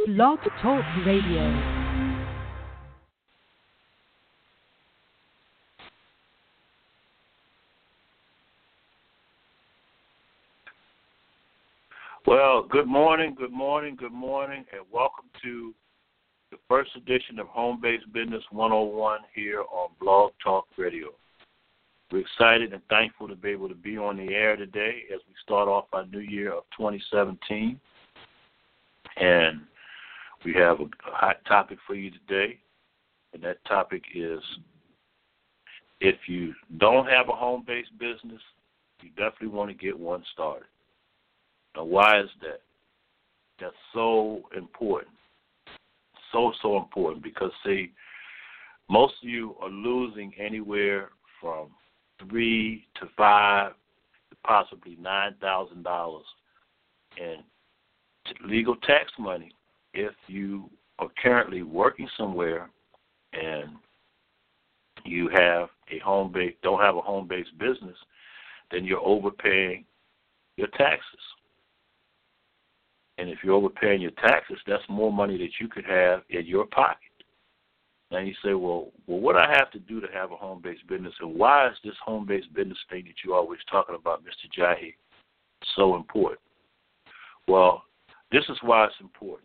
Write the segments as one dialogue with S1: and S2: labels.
S1: Blog Talk Radio.
S2: Well, good morning, and welcome to the first edition of Home-Based Business 101 here on Blog Talk Radio. We're excited and thankful to be able to be on the air today as we start off our new year of 2017. And we have a hot topic for you today, and that topic is if you don't have a home-based business, you definitely want to get one started. Now, why is that? That's so important. So important because, see, most of you are losing anywhere from $3,000 to $5,000 to possibly $9,000 in legal tax money if you are currently working somewhere and you have don't have a home-based business, then you're overpaying your taxes. And if you're overpaying your taxes, that's more money that you could have in your pocket. Now you say, well, what do I have to do to have a home-based business, and why is this home-based business thing that you're always talking about, Mr. Jahi, so important? Well, this is why it's important.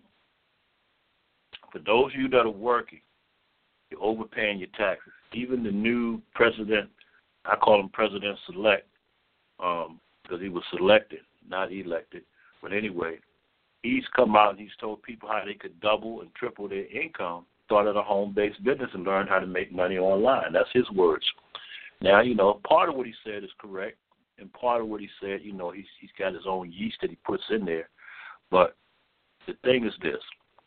S2: For those of you that are working, you're overpaying your taxes. Even the new president, I call him President-elect because he was selected, not elected. But anyway, he's come out and he's told people how they could double and triple their income, started a home-based business and learn how to make money online. That's his words. Now, part of what he said is correct, and part of what he said, he's got his own yeast that he puts in there. But the thing is this.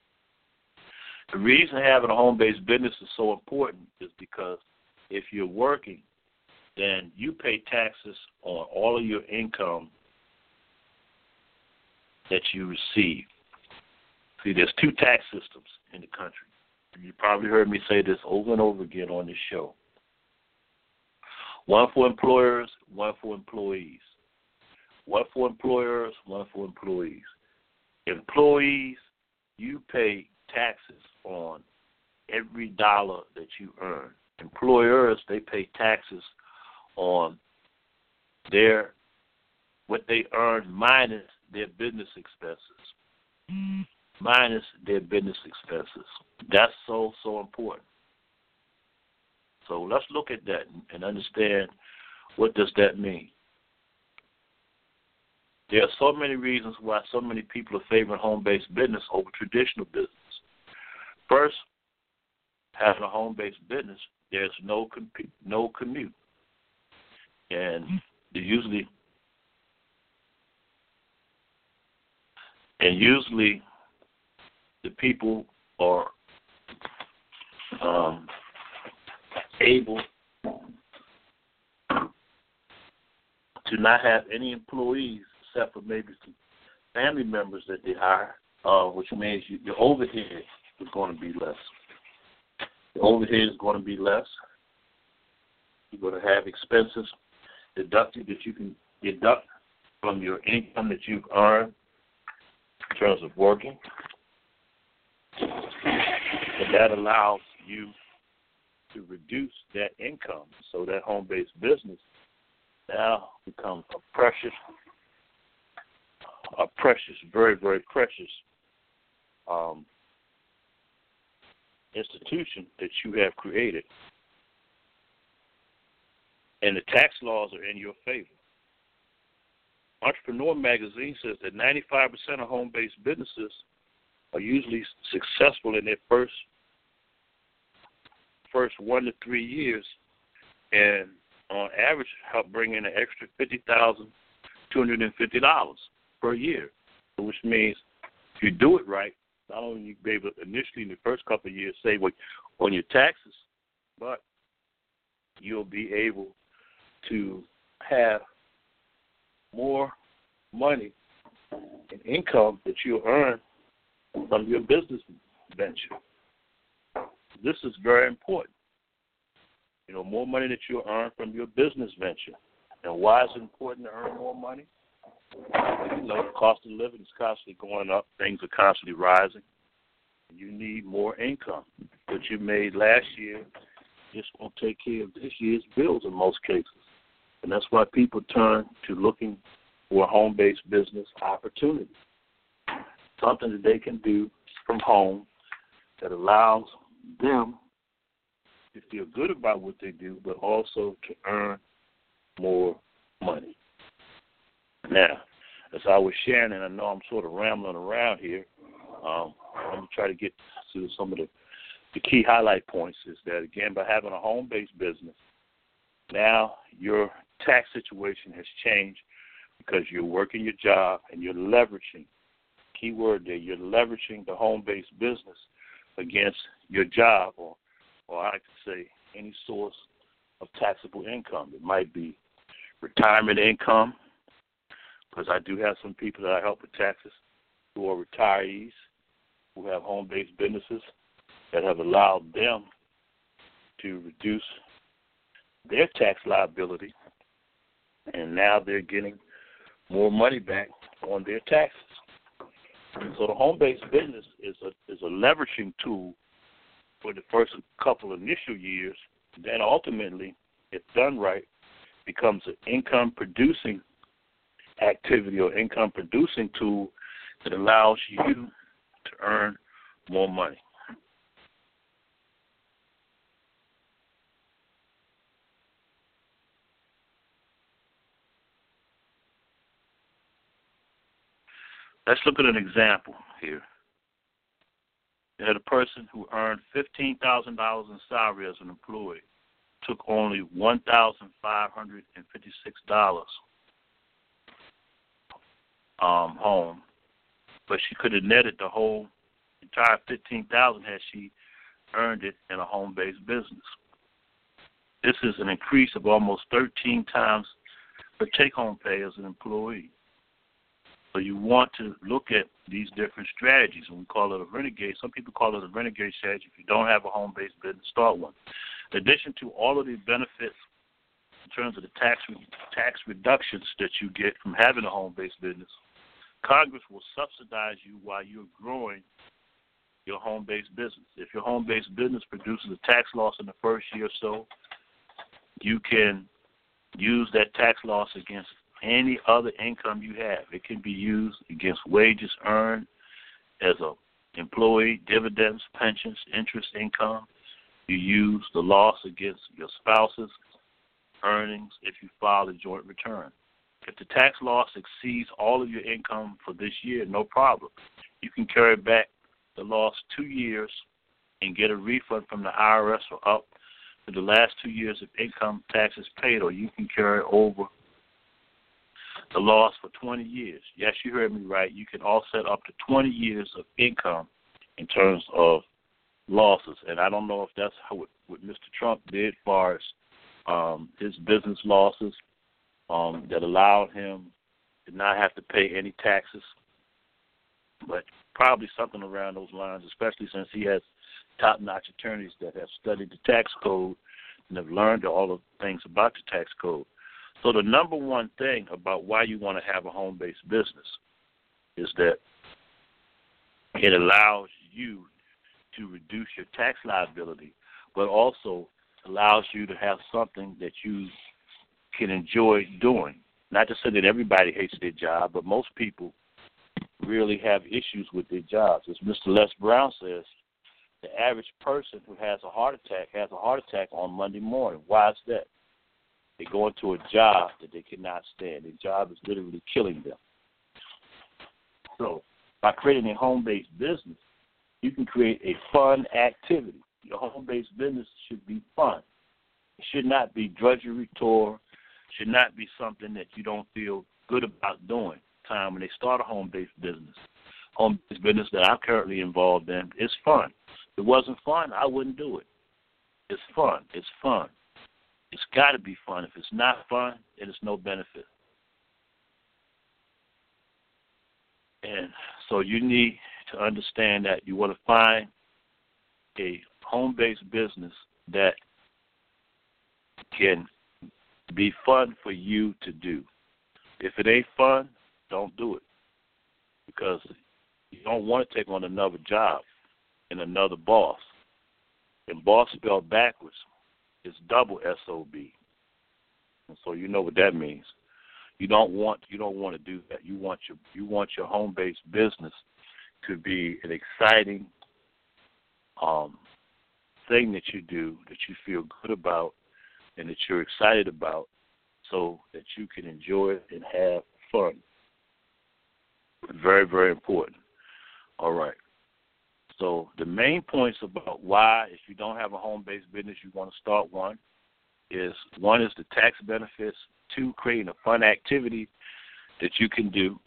S2: The reason having a home-based business is so important is because if you're working, then you pay taxes on all of your income that you receive. See, there's two tax systems in the country. You probably heard me say this over and over again on this show. One for employers, one for employees. One for employers, one for employees. Employees, you pay taxes on every dollar that you earn. Employers, they pay taxes on what they earn minus their business expenses. Minus their business expenses. That's so important. So let's look at that and understand what does that mean. There are so many reasons why so many people are favoring home-based business over traditional business. First, having a home-based business, there's no commute. And usually the people are able to not have any employees except for maybe some family members that they hire, which means your overhead is going to be less. The overhead is going to be less. You're going to have expenses deducted that you can deduct from your income that you've earned in terms of working. And that allows you to reduce that income so that home-based business now becomes a precious, very, very precious institution that you have created. And the tax laws are in your favor. Entrepreneur Magazine says that 95% of home-based businesses are usually successful in their first 1 to 3 years, and on average help bring in an extra $50,250 per year, which means if you do it right, not only will you be able to initially in the first couple of years save on your taxes, but you'll be able to have more money and income that you'll earn from your business venture. This is very important. More money that you'll earn from your business venture. And why is it important to earn more money? The cost of living is constantly going up. Things are constantly rising. You need more income. What you made last year just won't take care of this year's bills in most cases. And that's why people turn to looking for a home-based business opportunity, something that they can do from home that allows them to feel good about what they do, but also to earn more money. Now, as I was sharing, and I know I'm sort of rambling around here, let me try to get to some of the key highlight points is that, again, by having a home-based business, now your tax situation has changed because you're working your job and you're leveraging, key word there, you're leveraging the home-based business against your job or I could say any source of taxable income. It might be retirement income, because I do have some people that I help with taxes who are retirees, who have home-based businesses that have allowed them to reduce their tax liability, and now they're getting more money back on their taxes. So the home-based business is a leveraging tool for the first couple initial years. Then ultimately, if done right, becomes an income-producing activity or income-producing tool that allows you to earn more money. Let's look at an example here. You had a person who earned $15,000 in salary as an employee, took only $1,556 home, but she could have netted the whole entire $15,000 had she earned it in a home-based business. This is an increase of almost 13 times her take-home pay as an employee. So you want to look at these different strategies, and we call it a renegade. Some people call it a renegade strategy. If you don't have a home-based business, start one. In addition to all of the benefits in terms of the tax reductions that you get from having a home-based business, Congress will subsidize you while you're growing your home-based business. If your home-based business produces a tax loss in the first year or so, you can use that tax loss against any other income you have. It can be used against wages earned as an employee, dividends, pensions, interest income. You use the loss against your spouse's earnings if you file a joint return. If the tax loss exceeds all of your income for this year, no problem. You can carry back the loss 2 years and get a refund from the IRS for up to the last 2 years of income taxes paid, or you can carry over the loss for 20 years. Yes, you heard me right. You can offset up to 20 years of income in terms of losses. And I don't know if that's what Mr. Trump did as far as his business losses that allowed him to not have to pay any taxes, but probably something around those lines, especially since he has top-notch attorneys that have studied the tax code and have learned all the things about the tax code. So the number one thing about why you want to have a home-based business is that it allows you to reduce your tax liability, but also allows you to have something that you can enjoy doing. Not to say that everybody hates their job, but most people really have issues with their jobs. As Mr. Les Brown says, the average person who has a heart attack on Monday morning. Why is that? They go into a job that they cannot stand. Their job is literally killing them. So by creating a home-based business, you can create a fun activity. Your home-based business should be fun. It should not be drudgery, chore. Should not be something that you don't feel good about doing. Time when they start a home-based business. Home-based business that I'm currently involved in is fun. If it wasn't fun, I wouldn't do it. It's fun. It's fun. It's got to be fun. If it's not fun, it is no benefit. And so you need to understand that you want to find a home-based business that can be fun for you to do. If it ain't fun, don't do it, because you don't want to take on another job. and another boss. And boss spelled backwards is double S-O-B. And so you know what that means. You don't want to do that. You want your home-based business to be an exciting thing that you do, that you feel good about and that you're excited about, so that you can enjoy it and have fun. Very, very important. All right. So the main points about why, if you don't have a home-based business, you want to start one is the tax benefits. 2, creating a fun activity that you can do.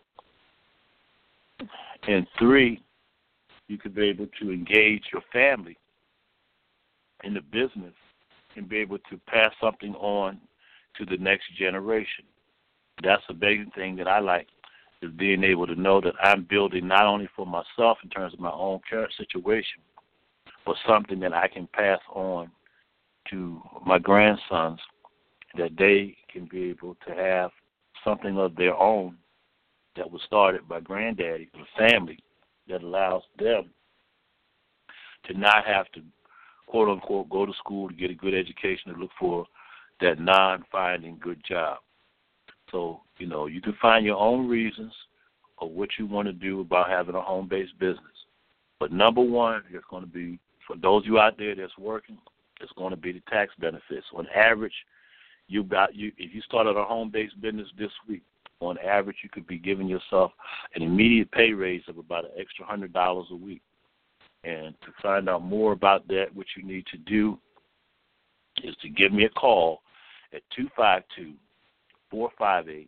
S2: And 3, you can be able to engage your family in the business and be able to pass something on to the next generation. That's a big thing that I like, is being able to know that I'm building not only for myself in terms of my own current situation, but something that I can pass on to my grandsons, that they can be able to have something of their own that was started by granddaddy, the family, that allows them to not have to, quote unquote, go to school to get a good education to look for that non-finding good job. So, you can find your own reasons of what you want to do about having a home-based business. But number one is going to be, for those of you out there that's working, it's going to be the tax benefits. On average, if you started a home-based business this week, on average, you could be giving yourself an immediate pay raise of about an extra $100 a week. And to find out more about that, what you need to do is to give me a call at 252-458-3712.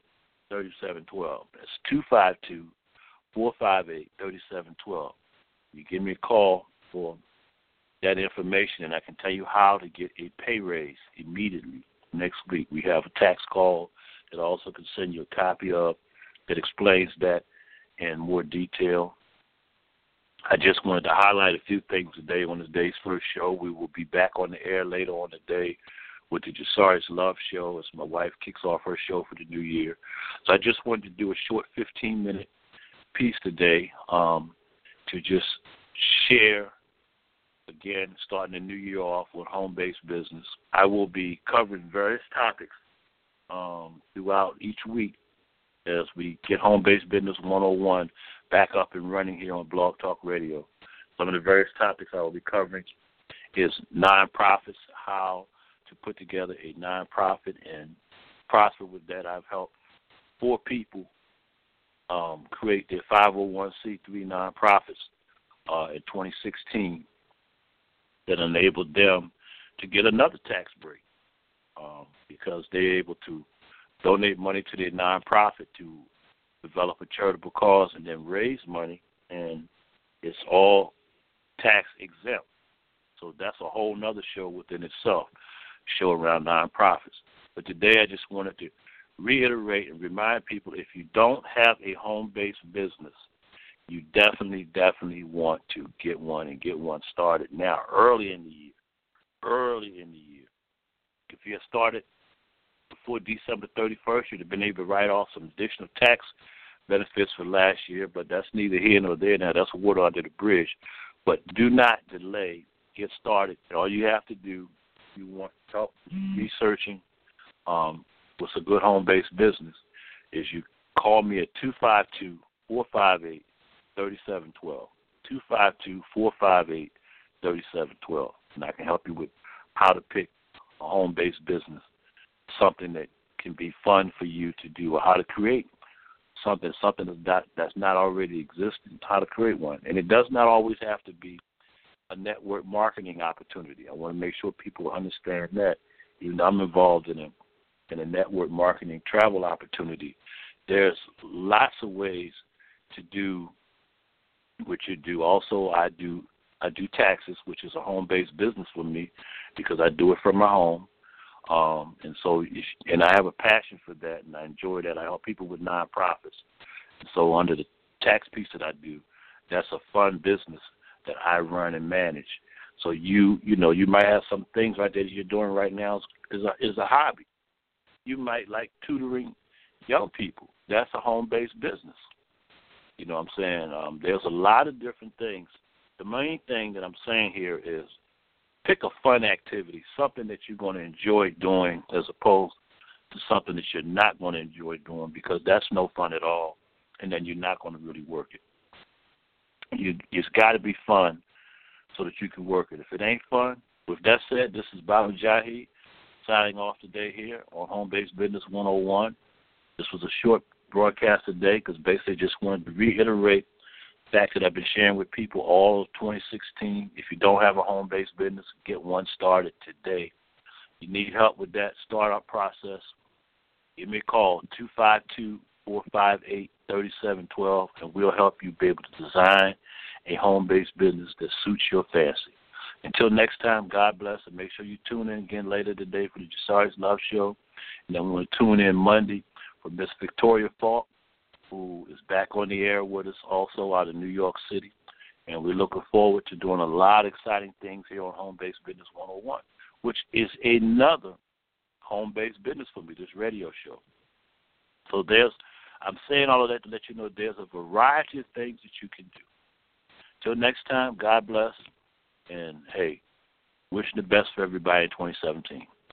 S2: That's 252-458-3712. You give me a call for that information, and I can tell you how to get a pay raise immediately next week. We have a tax call that I also can send you a copy of that explains that in more detail. I just wanted to highlight a few things today on today's first show. We will be back on the air later on today with the Jasari's Love Show as my wife kicks off her show for the new year. So I just wanted to do a short 15-minute piece today to just share, again, starting the new year off with home-based business. I will be covering various topics throughout each week as we get Home-Based Business 101 back up and running here on Blog Talk Radio. Some of the various topics I will be covering is nonprofits, how to put together a nonprofit and prosper with that. I've helped 4 people create their 501c3 nonprofits in 2016 that enabled them to get another tax break because they're able to donate money to their nonprofit to develop a charitable cause and then raise money, and it's all tax exempt. So that's a whole nother show within itself, show around nonprofits. But today I just wanted to reiterate and remind people, if you don't have a home-based business, you definitely want to get one and get one started now, early in the year. If you had started before December 31st, you'd have been able to write off some additional tax benefits for last year, but that's neither here nor there now. That's water under the bridge. But do not delay. Get started. All you have to do, you want to start researching what's a good home-based business, is you call me at 252-458-3712. 252-458-3712. And I can help you with how to pick a home-based business, something that can be fun for you to do, or how to create something that's not already existing, how to create one. And it does not always have to be a network marketing opportunity. I want to make sure people understand that. Even though I'm involved in a network marketing travel opportunity, there's lots of ways to do what you do. Also, I do taxes, which is a home-based business for me because I do it from my home. And I have a passion for that, and I enjoy that. I help people with nonprofits. And so under the tax piece that I do, that's a fun business that I run and manage. So you might have some things right there that you're doing right now is a hobby. You might like tutoring young people. That's a home-based business. You know what I'm saying? There's a lot of different things the main thing that I'm saying here is pick a fun activity, something that you're going to enjoy doing as opposed to something that you're not going to enjoy doing, because that's no fun at all, and then you're not going to really work it. It's got to be fun so that you can work it. If it ain't fun, with that said, this is Baba Jahi signing off today here on Home Based Business 101. This was a short broadcast today because basically just wanted to reiterate the fact that I've been sharing with people all of 2016. If you don't have a home-based business, get one started today. You need help with that startup process, give me a call, 252-458-3712, and we'll help you be able to design a home-based business that suits your fancy. Until next time, God bless, and make sure you tune in again later today for the Jasari's Love Show. And then we're going to tune in Monday for Miss Victoria Falk, who is back on the air with us also out of New York City. And we're looking forward to doing a lot of exciting things here on Home Based Business 101, which is another home-based business for me, this radio show. So I'm saying all of that to let you know there's a variety of things that you can do. Till next time, God bless, and, hey, wishing the best for everybody in 2017.